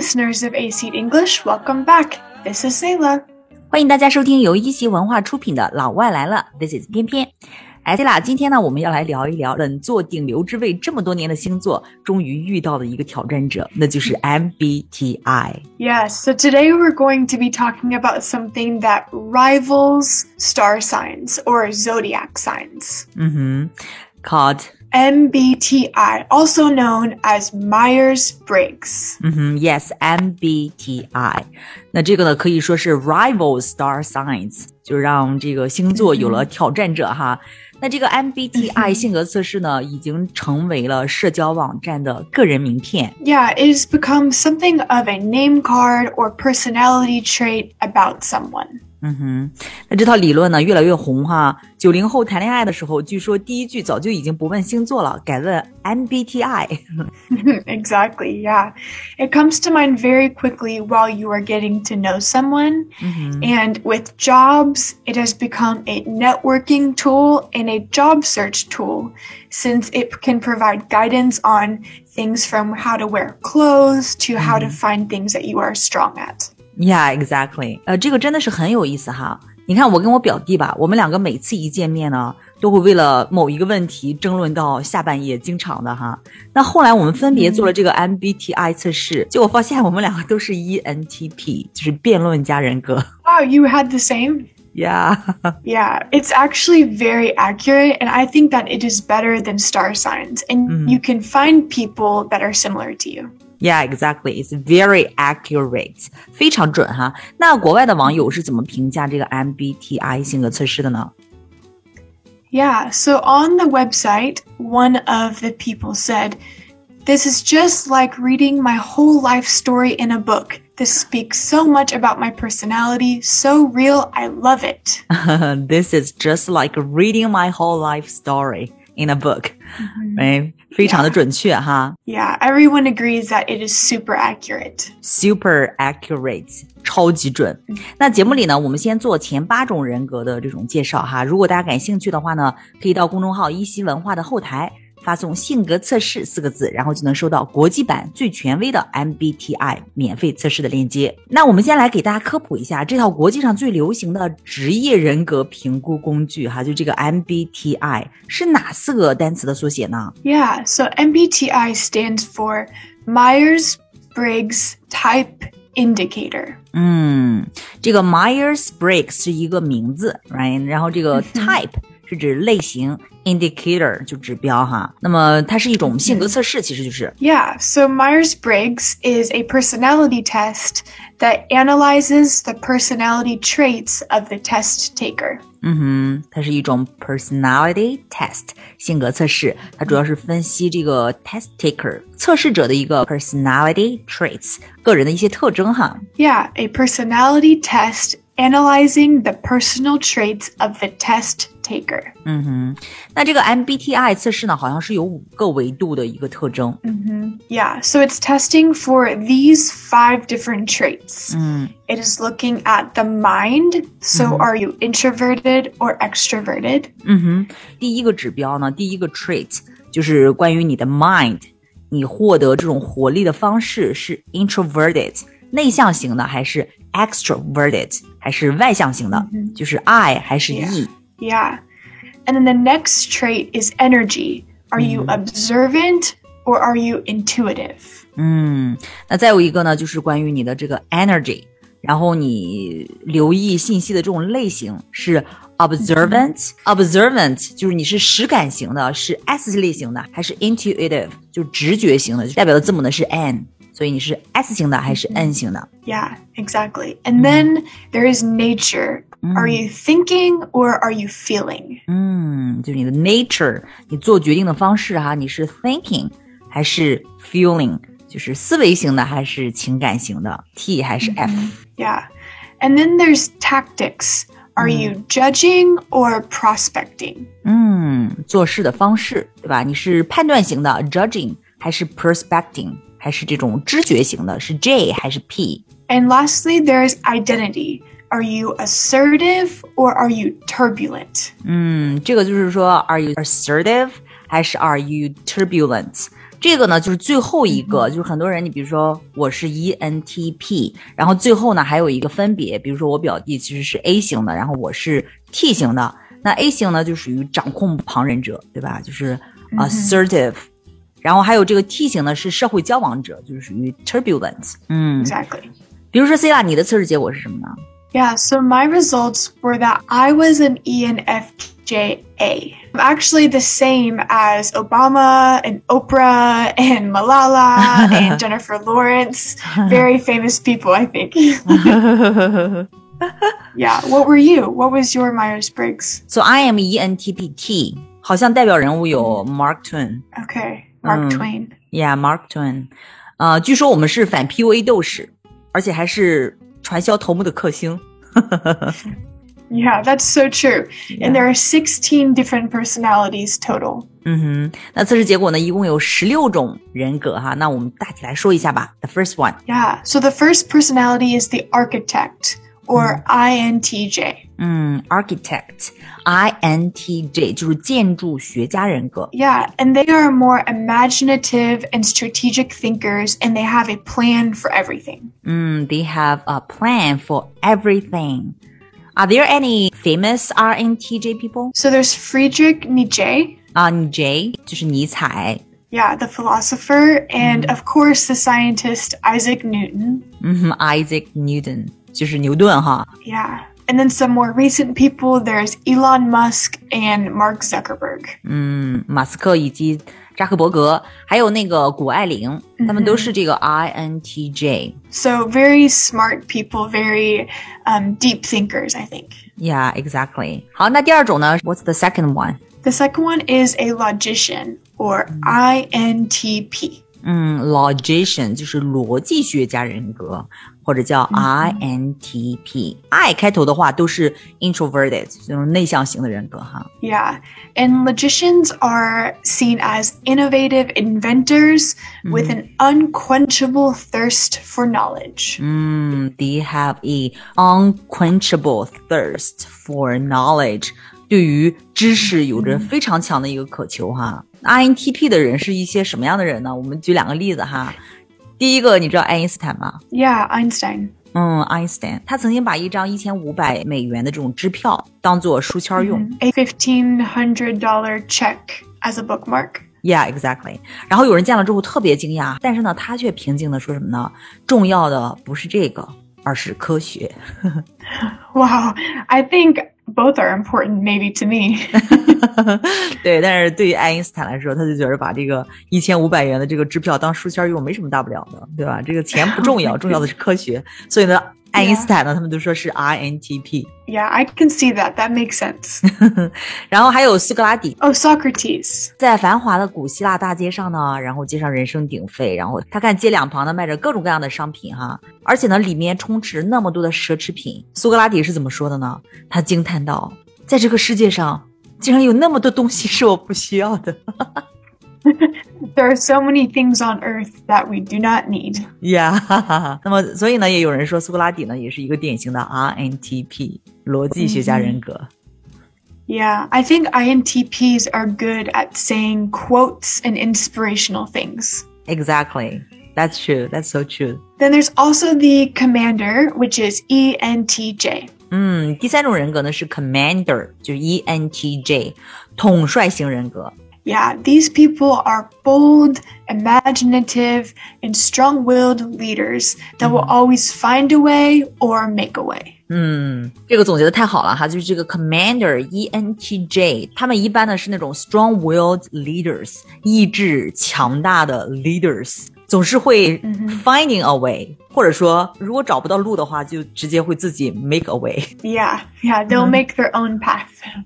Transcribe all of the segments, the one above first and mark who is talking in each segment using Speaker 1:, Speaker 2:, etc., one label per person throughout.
Speaker 1: listeners of A-Seed English, welcome back. This is Sayla.
Speaker 2: 欢迎大家收听由一席文化出品的老外来了 This is 偏偏。Sayla，今天呢我们要来聊一聊稳坐顶流之位这么多年的星座终于遇到的一个挑战者，那就是 MBTI.
Speaker 1: Yes, so today we're going to be talking about something that rivals star signs or zodiac signs.
Speaker 2: Called
Speaker 1: MBTI, also known as Myers-Briggs.
Speaker 2: Yes, MBTI. 那这个呢可以说是 rival star signs， 就让这个星座有了挑战者哈。那这个 MBTI 性格测试呢已经成为了社交网站的个人名片。
Speaker 1: Yeah, it has become something of a name card or personality trait about someone.
Speaker 2: 那这套理论呢越来越红哈。90后谈恋爱的时候，据说第一句早就已经不问星座了，改问 MBTI.
Speaker 1: Exactly, yeah. It comes to mind very quickly while you are getting to know someone. And with jobs, it has become a networking tool and a job search tool, since it can provide guidance on things from how to wear clothes to how to find things that you are strong at.Yeah,
Speaker 2: exactly. 这个真的是很有意思哈。你看我跟我表弟吧，我们两个每次一见面呢，都会为了某一个问题争论到下半夜，经常的哈。那后来我们分别做了这个 MBTI 测试，结果发现我们两个都是 ENTP， 就是辩论家人格。
Speaker 1: Wow, you had the same?
Speaker 2: Yeah.
Speaker 1: Yeah, it's actually very accurate, and I think that it is better than star signs, and you can find people that are similar to you.Yeah,
Speaker 2: exactly. It's very accurate. 非常准哈。那国外的网友是怎么评价这个 MBTI 性格测试的呢？
Speaker 1: Yeah, so on the website, one of the people said, "This is just like reading my whole life story in a book. This speaks so much about my personality. So real, I love it."
Speaker 2: This is just like reading my whole life story in a book. Right? 非常的准确哈。
Speaker 1: Yeah, everyone agrees that it is super accurate.
Speaker 2: Super accurate. 超级准。那节目里呢，我们先做前8种人格的这种介绍哈。如果大家感兴趣的话呢，可以到公众号一席文化的后台发送性格测试4个字，然后就能收到国际版最权威的 MBTI 免费测试的链接。那我们先来给大家科普一下这套国际上最流行的职业人格评估工具哈，就这个 MBTI 是哪4个单词的缩写呢？
Speaker 1: Yeah, so MBTI stands for Myers-Briggs Type Indicator.
Speaker 2: 这个 Myers-Briggs 是一个名字 right? 然后这个 type 是指类型，indicator 就指标哈。那么它是一种性格测试，其实就是。
Speaker 1: Yeah, so Myers-Briggs is a personality test that analyzes the personality traits of the test taker.
Speaker 2: 它是一种 personality test 性格测试，它主要是分析这个 test taker 测试者的一个 personality traits 个人的一些特征哈。
Speaker 1: Yeah, a personality test analyzing the personal traits of the test taker.
Speaker 2: 那这个 MBTI 测试呢，好像是有5个维度的一个特征。
Speaker 1: Yeah, so it's testing for these 5 different traits. It is looking at the mind. So are you introverted or extroverted?
Speaker 2: 第一个指标呢，第一个 trait 就是关于你的 mind， 你获得这种活力的方式是 introverted 内向型的还是 extroverted 还是外向型的，就是 I 还是
Speaker 1: E。Yeah. And then the next trait is energy. Are you observant or are you intuitive?
Speaker 2: 那再有一个呢，就是关于你的这个 energy， 然后你留意信息的这种类型是 observant 就是你是实感型的，是 S 类型的，还是 intuitive 就直觉型的，代表的字母呢是 N， 所以你是 S 型的还是 N 型的？
Speaker 1: Yeah, exactly. And then there is nature. Are you thinking or are you feeling?
Speaker 2: 就是你的 nature， 你做决定的方式哈，你是 thinking 还是 feeling， 就是思维型的还是情感型的 T 还是 F？
Speaker 1: Yeah. And then there's tactics. Are you judging or prospecting?
Speaker 2: 做事的方式，对吧？你是判断型的 judging 还是 prospecting， 还是这种知觉型的，是 J 还是 P？
Speaker 1: And lastly, there's identity. Are you assertive or are you turbulent?
Speaker 2: 这个就是说 are you assertive 还是 Are you turbulent？ 这个呢就是最后一个，就是很多人你比如说我是 ENTP， 然后最后呢还有一个分别，比如说我表弟其实是 A 型的，然后我是 T 型的，那 A 型呢就属于掌控旁人者，对吧？就是 assertive，然后还有这个 T 型呢是社会交往者，就是属于 turbulent。
Speaker 1: Exactly.
Speaker 2: 比如说 Cila 你的测试结果是什么呢？
Speaker 1: Yeah, so my results were that I was an ENFJ A. I'm actually the same as Obama and Oprah and Malala and Jennifer Lawrence. Very famous people, I think. Yeah, what were you? What was your Myers-Briggs?
Speaker 2: So I am ENTP T. 好像代表人物有 Mark Twain.
Speaker 1: Okay, Mark Twain.
Speaker 2: Yeah, Mark Twain. 据说我们是反 PUA 斗士，而且还是传销头目的克星。
Speaker 1: Yeah, that's so true. Yeah. And there are 16 different personalities total.
Speaker 2: 那测试结果呢，一共有16种人格哈。那我们大体来说一下吧。The first one.
Speaker 1: Yeah, so the first personality is the architect, or INTJ.
Speaker 2: Architect, INTJ 就是建筑学家人格。
Speaker 1: Yeah, and they are more imaginative and strategic thinkers, and they have a plan for everything.
Speaker 2: They have a plan for everything. Are there any famous INTJ people?
Speaker 1: So there's Friedrich Nietzsche.
Speaker 2: Nietzsche 就是尼采。
Speaker 1: Yeah, the philosopher, and of course the scientist Isaac Newton.
Speaker 2: Isaac Newton 就是牛顿哈。
Speaker 1: Yeah. And then some more recent people, there's Elon Musk and Mark Zuckerberg.
Speaker 2: 马斯克以及扎克伯格，还有那个谷爱凌，他们都是这个 INTJ.
Speaker 1: So very smart people, very deep thinkers, I think.
Speaker 2: Yeah, exactly. 好，那第二种呢 What's the second one?
Speaker 1: The second one is a logician, or INTP.
Speaker 2: Logician 就是逻辑学家人格，或者叫 INTP。I 开头的话都是 introverted 这种内向型的人格哈。
Speaker 1: Yeah, and logicians are seen as innovative inventors with an unquenchable thirst for knowledge.
Speaker 2: They have a unquenchable thirst for knowledge. 对于知识有着非常强的一个渴求哈。INTP 的人是一些什么样的人呢？我们举两个例子哈。第一个，你知道爱因斯坦吗？
Speaker 1: Yeah, Einstein.
Speaker 2: Einstein 他曾经把一张$1500的这种支票当做书签用。
Speaker 1: A $1,500 check as a bookmark.
Speaker 2: Yeah, exactly. 然后有人见了之后特别惊讶，但是呢，他却平静地说什么呢？重要的不是这个，而是科学。
Speaker 1: Wow, I think both are important, maybe to me.
Speaker 2: 对，但是对于爱因斯坦来说，他就觉得把这个$1500的这个支票当书签用没什么大不了的，对吧？这个钱不重要，重要的是科学。所以呢，爱因斯坦呢，他们都说是 INTP.
Speaker 1: Yeah, I can see that. That makes sense.
Speaker 2: 然后还有苏格拉底。
Speaker 1: Oh, Socrates.
Speaker 2: 在繁华的古希腊大街上呢，然后街上人声鼎沸，然后他看街两旁呢卖着各种各样的商品哈，而且呢里面充斥那么多的奢侈品。苏格拉底是怎么说的呢？他惊叹道，在这个世界上竟然有那么多东西是我不需要的。
Speaker 1: There are so many things on earth that we do not need.
Speaker 2: Yeah. 那么所以呢也有人说苏格拉底呢也是一个典型的 INTP 逻辑学家人格。
Speaker 1: Yeah, I think INTPs are good at saying quotes and inspirational things.
Speaker 2: Exactly. That's true. That's so true.
Speaker 1: Then there's also the commander, which is ENTJ.
Speaker 2: 第三种人格呢是 commander， 就是 ENTJ， 统帅型人格。
Speaker 1: Yeah, these people are bold, imaginative, and strong-willed leaders that will always find a way or make a way.
Speaker 2: 这个总结的太好了哈，就是这个 commander ENTJ， 他们一般呢是那种 strong-willed leaders， 意志强大的 leaders， 总是会 finding a way， 或者说如果找不到路的话，就直接会自己 make a way.
Speaker 1: Yeah, they'll make their own path.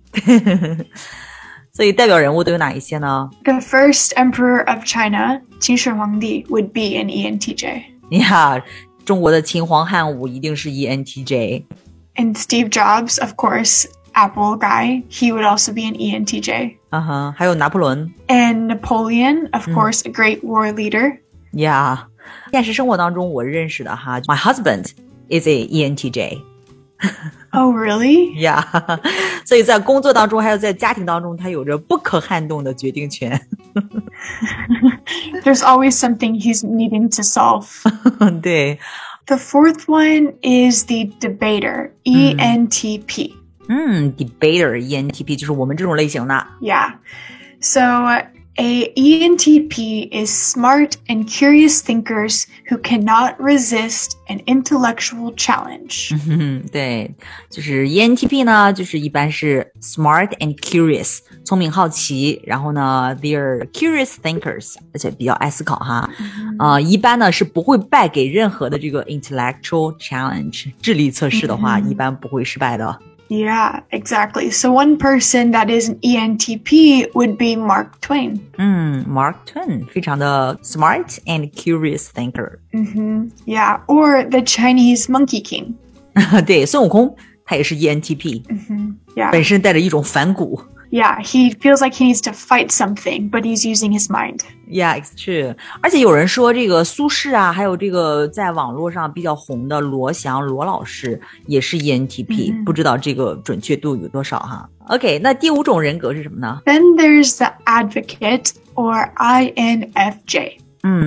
Speaker 2: 所以代表人物都有哪一些呢？
Speaker 1: The first emperor of China, 秦始皇帝 would be an ENTJ.
Speaker 2: Yeah, 中国的秦皇汉武一定是 ENTJ.
Speaker 1: And Steve Jobs, of course, Apple guy, he would also be an ENTJ.
Speaker 2: 还有拿破仑。
Speaker 1: And Napoleon, of course, a great war leader.
Speaker 2: Yeah. 现实生活当中我认识的哈 My husband is a ENTJ.
Speaker 1: Oh, really?
Speaker 2: Yeah. 所以在工作当中还有在家庭当中，他有着不可撼动的决定权。
Speaker 1: There's always something he's needing to solve.
Speaker 2: 对。
Speaker 1: The fourth one is the debater, ENTP.
Speaker 2: Debater, ENTP 就是我们这种类型的。
Speaker 1: Yeah. So a ENTP is smart and curious thinkers who cannot resist an intellectual challenge.
Speaker 2: 对，就是 ENTP 呢，就是一般是 smart and curious， 聪明好奇，然后呢 they're curious thinkers， 而且比较爱思考哈。一般呢是不会败给任何的这个 intellectual challenge， 智力测试的话，一般不会失败的。
Speaker 1: Yeah, exactly. So one person that is an ENTP would be Mark Twain.
Speaker 2: Mark Twain, 非常的 smart and curious thinker.
Speaker 1: Yeah, or the Chinese Monkey King.
Speaker 2: 对，孙悟空他也是 ENTP.
Speaker 1: Yeah.
Speaker 2: 本身带着一种反骨。
Speaker 1: Yeah, he feels like he needs to fight something, but he's using his mind.
Speaker 2: Yeah, it's true. 而且有人说这个苏轼啊，还有这个在网络上比较红的罗翔罗老师也是 ENTP，不知道这个准确度有多少哈。OK， 那第5种人格是什么呢？
Speaker 1: Then there's the advocate or INFJ.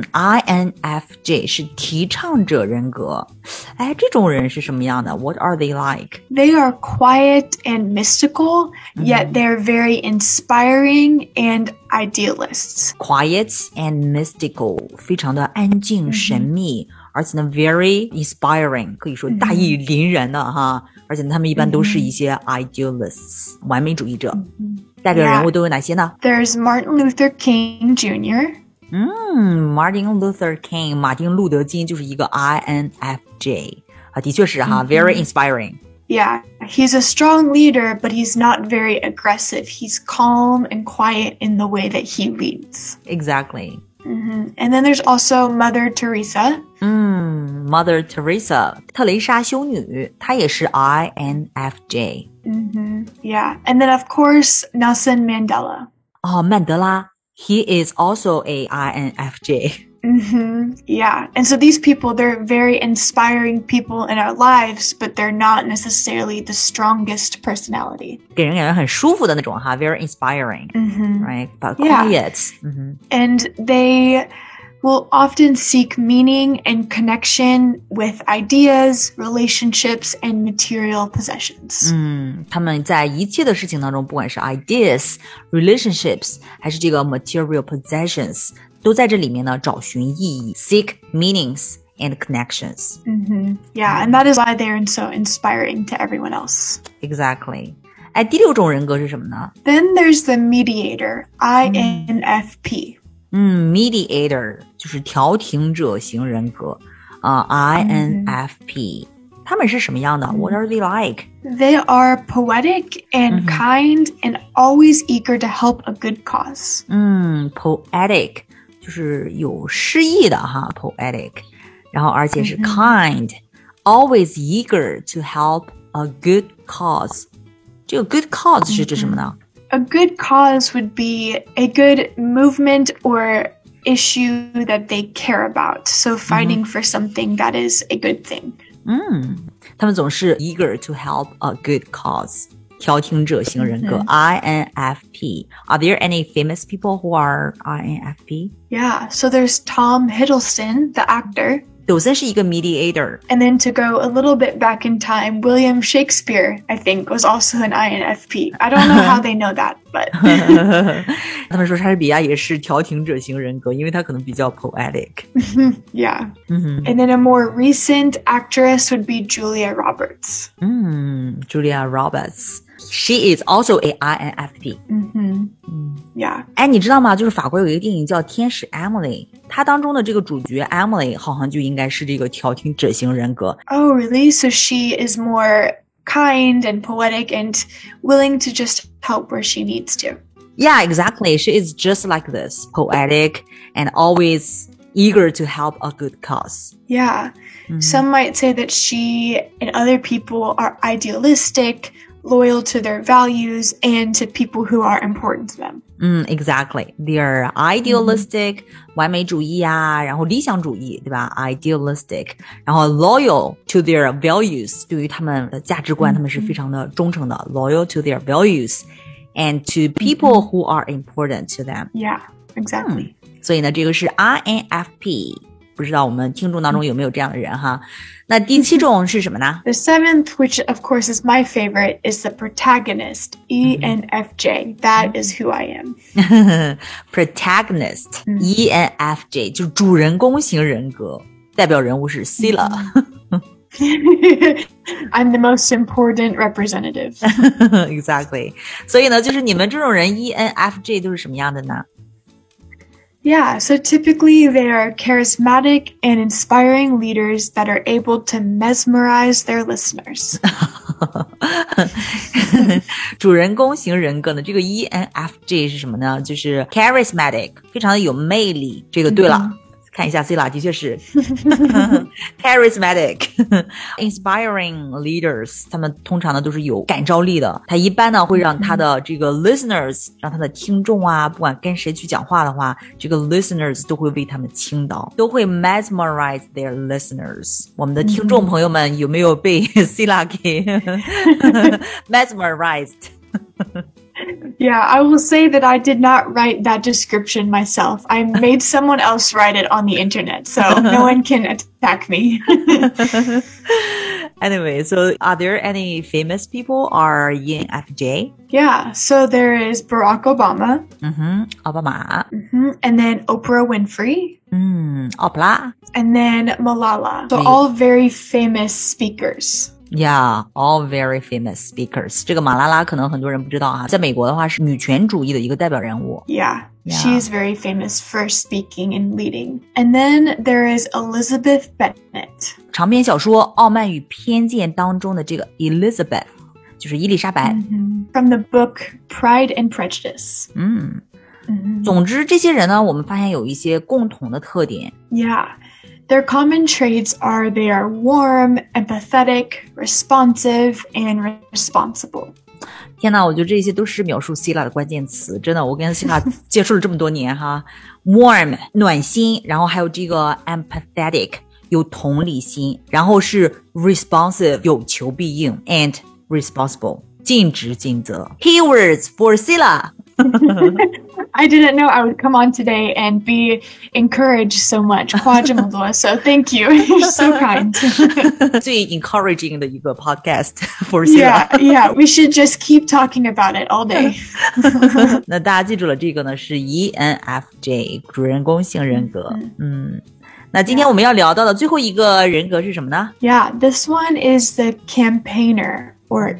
Speaker 2: INFJ 是提倡者人格。哎，这种人是什么样的？ What are they like?
Speaker 1: They are quiet and mystical, yet they're very inspiring and idealists.
Speaker 2: Quiet and mystical， 非常的安静神秘，而且呢 very inspiring， 可以说大义凛然的哈。而且呢他们一般都是一些 idealists， 完美主义者。代表人物都有哪些呢？
Speaker 1: There's Martin Luther King Jr.
Speaker 2: Martin Luther King， 马丁路德金就是一个 INFJ 啊，的确是哈，very inspiring。
Speaker 1: Yeah, he's a strong leader, but he's not very aggressive. He's calm and quiet in the way that he leads.
Speaker 2: Exactly.
Speaker 1: And then there's also Mother Teresa.
Speaker 2: Mother Teresa， 特蕾莎修女，她也是 INFJ。
Speaker 1: Yeah, and then of course Nelson Mandela.
Speaker 2: 哦，曼德拉。He is also a INFJ.
Speaker 1: Yeah. And so these people, they're very inspiring people in our lives, but they're not necessarily the strongest personality.
Speaker 2: 给人感觉很舒服的那种哈 very inspiring. Right? But quiet.
Speaker 1: And they will often seek meaning and connection with ideas, relationships, and material possessions.
Speaker 2: 他们在一切的事情当中，不管是 ideas, relationships, 还是这个 material possessions, 都在这里面呢找寻意义 seek meanings and connections.
Speaker 1: Yeah, and that is why they're so inspiring to everyone else.
Speaker 2: Exactly. 哎，第6种人格是什么呢？
Speaker 1: Then there's the mediator, INFP.
Speaker 2: Mediator 就是调停者型人格INFP 他们是什么样的 What are they like?
Speaker 1: They are poetic and kind and always eager to help a good cause.
Speaker 2: Poetic 就是有诗意的哈 Poetic 然后而且是 kind always eager to help a good cause 这个 good cause 是指什么呢
Speaker 1: A good cause would be a good movement or issue that they care about. So fighting for something that is a good thing.
Speaker 2: 他们总是 eager to help a good cause. 调停者型人格 INFP. Are there any famous people who are INFP?
Speaker 1: Yeah, so there's Tom Hiddleston, the actor.
Speaker 2: 抖森是一个 mediator.
Speaker 1: And then to go a little bit back in time, William Shakespeare, I think, was also an INFP. I don't know how they know that, but...
Speaker 2: 他们说莎士比亚也是调停者型人格，因为他可能比较 poetic.
Speaker 1: Yeah. And then a more recent actress would be Julia Roberts.
Speaker 2: Julia Roberts. She is also a INFP.
Speaker 1: Yeah.
Speaker 2: 哎，你知道吗？就是法国有一个电影叫《天使 Emily》，它当中的这个主角 Emily 好像就应该是这个调停者型人格。
Speaker 1: Oh, really? So she is more kind and poetic and willing to just help where she needs to.
Speaker 2: Yeah, exactly. She is just like this, poetic and always eager to help a good cause.
Speaker 1: Yeah. Some might say that she and other people are idealistic, loyal to their values, and to people who are important to them.
Speaker 2: Exactly. They're idealistic, 完美主义啊，然后理想主义，对吧 ？Idealistic， 然后 loyal to their values， 对于他们的价值观，他们是非常的忠诚的。Loyal to their values and to people who are important to them.
Speaker 1: Yeah, exactly.
Speaker 2: 所以呢，这个是 INFP。不知道我们听众当中有没有这样的人哈？那第7种是什么呢？
Speaker 1: The 7th, which of course is my favorite, is the protagonist, ENFJ. That is who I am.
Speaker 2: Protagonist, ENFJ 就是主人公型人格，代表人物是 Sila.
Speaker 1: I'm the most important representative.
Speaker 2: Exactly. 所以呢，就是你们这种人 ENFJ 都是什么样的呢
Speaker 1: ？Yeah, so typically they are charismatic and inspiring leaders that are able to mesmerize their listeners.
Speaker 2: 主人公型人格呢，这个 ENFJ 是什么呢？就是 charismatic， 非常的有魅力。这个对了。看一下 Sila 的确是charismatic inspiring leaders 他们通常呢都是有感召力的他一般呢会让他的这个 listeners 让他的听众啊不管跟谁去讲话的话这个 listeners 都会为他们倾倒都会 mesmerize their listeners 我们的听众朋友们有没有被 Sila 给mesmerized
Speaker 1: Yeah, I will say that I did not write that description myself. I made someone else write it on the internet, so no one can attack me.
Speaker 2: Anyway, so are there any famous people or ENFJ?
Speaker 1: Yeah, so there is Barack Obama.
Speaker 2: Obama.
Speaker 1: And then Oprah Winfrey.
Speaker 2: Oprah.
Speaker 1: And then Malala. So all very famous speakers.Yeah,
Speaker 2: all very famous speakers. 这个马拉拉可能很多人不知道啊，在美国的话是女权主义的一个代表人物。
Speaker 1: Yeah, she's very famous for speaking and leading. And then there is Elizabeth Bennet.
Speaker 2: 长篇小说《傲慢与偏见》当中的这个 Elizabeth 就是伊丽莎白。
Speaker 1: From the book Pride and Prejudice.
Speaker 2: 总之这些人呢，我们发现有一些共同的特点。
Speaker 1: Yeah.Their common traits are they are warm, empathetic, responsive, and responsible.
Speaker 2: 天哪，我觉得这些都是描述 Sila 的关键词。真的，我跟 Sila 接触了这么多年哈 ，warm 暖心，然后还有这个 empathetic 有同理心，然后是 responsive 有求必应 and responsible 尽职尽责。Keywords for Sila.I
Speaker 1: didn't know I would come on today and be encouraged so much. 夸这么多 So thank you. You're so kind.
Speaker 2: 最 encouraging 的一个 podcast for Sila.
Speaker 1: Yeah, we should just keep talking about it all day.
Speaker 2: 那大家记住了，这个呢是 ENFJ 主人公型人格。那今天我们要聊到的最后一个人格是什么呢？
Speaker 1: Yeah, this one is the campaigner or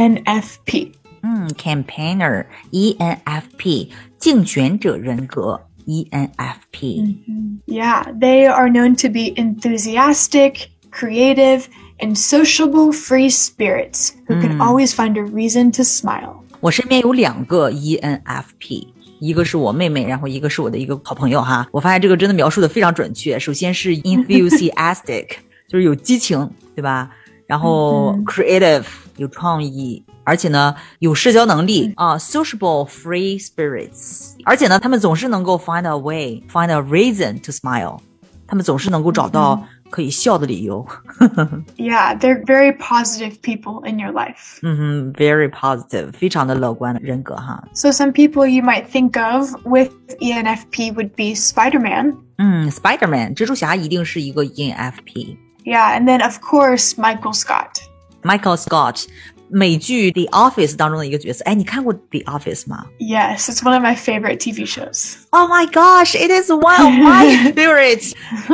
Speaker 1: ENFP.Campaigner,
Speaker 2: ENFP 竞选者人格 ENFP.
Speaker 1: Yeah, they are known to be enthusiastic, creative, and sociable free spirits who can always find a reason to smile.
Speaker 2: 我身边有2个 ENFP.一个是我妹妹，然后一个是我的一个好朋友哈。我发现这个真的描述的非常准确。首先是 enthusiastic 就是有激情，对吧？然后 creative 有创意。而且呢有社交能力sociable free spirits 而且呢他们总是能够 find a way find a reason to smile 他们总是能够找到可以笑的理由
Speaker 1: Yeah, they're very positive people in your life.
Speaker 2: Very positive 非常的乐观的人格哈
Speaker 1: So some people you might think of with ENFP would be Spider-Man.
Speaker 2: Spider-Man 蜘蛛侠一定是一个 ENFP.
Speaker 1: Yeah, and then of course Michael Scott.
Speaker 2: 美剧 The Office 当中的一个角色。哎，你看过 The Office 吗？
Speaker 1: Yes, it's one of my favorite TV shows.
Speaker 2: Oh my gosh, it is one of my favorites.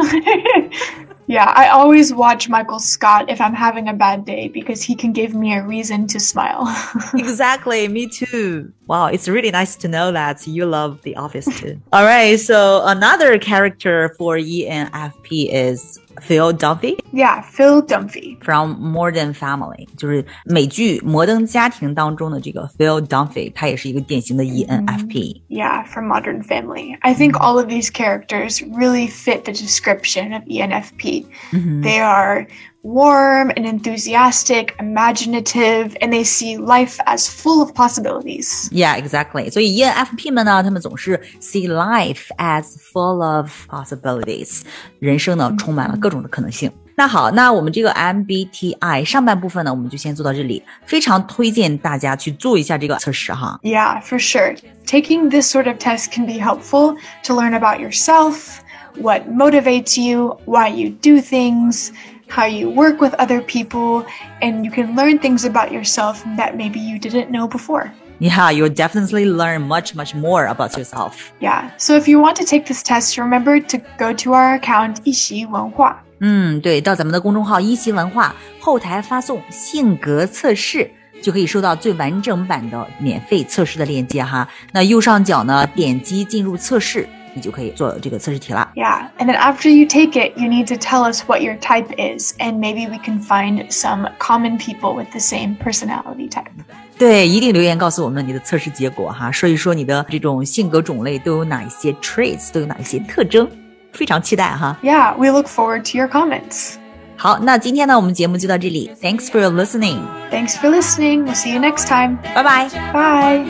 Speaker 1: Yeah, I always watch Michael Scott if I'm having a bad day because he can give me a reason to smile.
Speaker 2: Exactly, me too. Wow, it's really nice to know that you love The Office too. All right, so another character for ENFP is Phil Dunphy?
Speaker 1: Yeah, Phil Dunphy.
Speaker 2: From Modern Family. 就是美剧摩登家庭当中的这个 Phil Dunphy, 他也是一个典型的 ENFP.
Speaker 1: Yeah, from Modern Family. I think all of these characters really fit the description of ENFP. They are warm and enthusiastic, imaginative, and they see life as full of possibilities.
Speaker 2: Yeah, exactly. 所以 ENFP 们呢，他们总是 see life as full of possibilities. 人生呢，充满了各种的可能性。那好，那我们这个 MBTI 上半部分呢，我们就先做到这里。非常推荐大家去做一下这个测试哈。
Speaker 1: Yeah, for sure. Taking this sort of test can be helpful to learn about yourself, what motivates you, why you do things, how you work with other people, and you can learn things about yourself that maybe you didn't know before.
Speaker 2: Yeah, you'll definitely learn much more about yourself.
Speaker 1: Yeah, so if you want to take this test, remember to go to our account 一席文化。
Speaker 2: 对，到咱们的公众号一席文化后台发送性格测试，就可以收到最完整版的免费测试的链接哈。那右上角呢，点击进入测试，你就可以做这个测试题了。
Speaker 1: Yeah, and then after you take it, you need to tell us what your type is, and maybe we can find some common people with the same personality type.
Speaker 2: 对，一定留言告诉我们你的测试结果哈，说一说你的这种性格种类都有哪一些 traits， 都有哪一些特征，非常期待哈。
Speaker 1: Yeah, we look forward to your comments.
Speaker 2: 好，那今天呢，我们节目就到这里。Thanks for listening.
Speaker 1: Thanks for listening. We'll see you next time.
Speaker 2: 拜拜。
Speaker 1: Bye.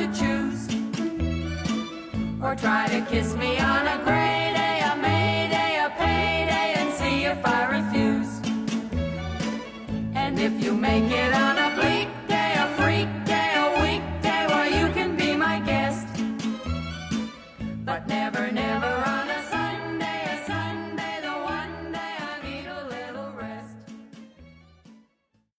Speaker 3: Or try to kiss me on a gray day, a May day, a payday, and see if I refuse. And if you make it